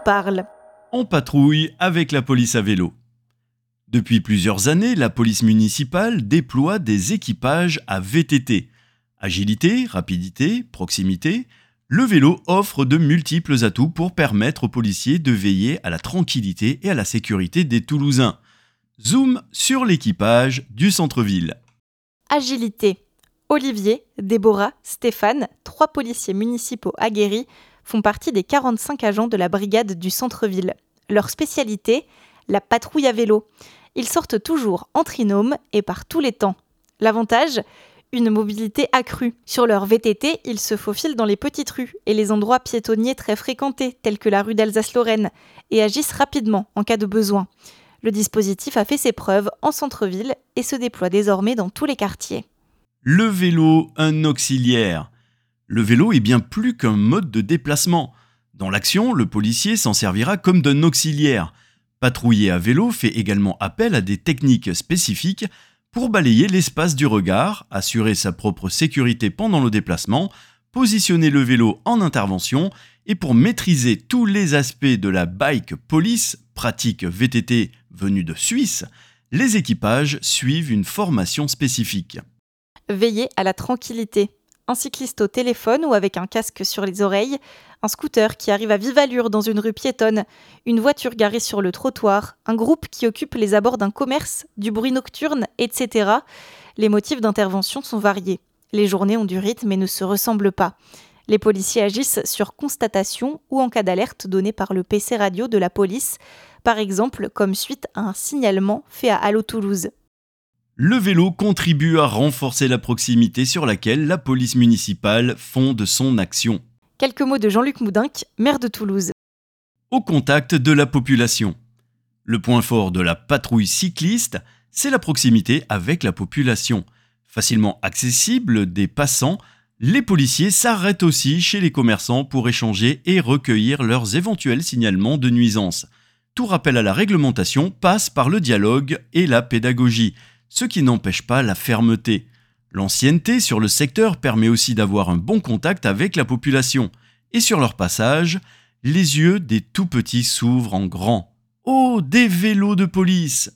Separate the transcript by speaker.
Speaker 1: parle.
Speaker 2: En patrouille avec la police à vélo. Depuis plusieurs années, la police municipale déploie des équipages à VTT. Agilité, rapidité, proximité, le vélo offre de multiples atouts pour permettre aux policiers de veiller à la tranquillité et à la sécurité des Toulousains. Zoom sur l'équipage du centre-ville.
Speaker 1: Agilité. Olivier, Déborah, Stéphane, 3 policiers municipaux aguerris, font partie des 45 agents de la brigade du centre-ville. Leur spécialité, la patrouille à vélo. Ils sortent toujours en trinôme et par tous les temps. L'avantage, une mobilité accrue. Sur leur VTT, ils se faufilent dans les petites rues et les endroits piétonniers très fréquentés, tels que la rue d'Alsace-Lorraine, et agissent rapidement en cas de besoin. Le dispositif a fait ses preuves en centre-ville et se déploie désormais dans tous les quartiers.
Speaker 2: Le vélo, un auxiliaire. Le vélo est bien plus qu'un mode de déplacement. Dans l'action, le policier s'en servira comme d'un auxiliaire. Patrouiller à vélo fait également appel à des techniques spécifiques pour balayer l'espace du regard, assurer sa propre sécurité pendant le déplacement, positionner le vélo en intervention et pour maîtriser tous les aspects de la bike police, pratique VTT venue de Suisse, les équipages suivent une formation spécifique.
Speaker 1: Veiller à la tranquillité. Un cycliste au téléphone ou avec un casque sur les oreilles, un scooter qui arrive à vive allure dans une rue piétonne, une voiture garée sur le trottoir, un groupe qui occupe les abords d'un commerce, du bruit nocturne, etc. Les motifs d'intervention sont variés. Les journées ont du rythme et ne se ressemblent pas. Les policiers agissent sur constatation ou en cas d'alerte donnée par le PC radio de la police, par exemple comme suite à un signalement fait à Allo Toulouse.
Speaker 2: Le vélo contribue à renforcer la proximité sur laquelle la police municipale fonde son action.
Speaker 1: Quelques mots de Jean-Luc Moudinque, maire de Toulouse.
Speaker 2: Au contact de la population. Le point fort de la patrouille cycliste, c'est la proximité avec la population. Facilement accessible des passants, les policiers s'arrêtent aussi chez les commerçants pour échanger et recueillir leurs éventuels signalements de nuisances. Tout rappel à la réglementation passe par le dialogue et la pédagogie, ce qui n'empêche pas la fermeté. L'ancienneté sur le secteur permet aussi d'avoir un bon contact avec la population. Et sur leur passage, les yeux des tout-petits s'ouvrent en grand. Oh, des vélos de police!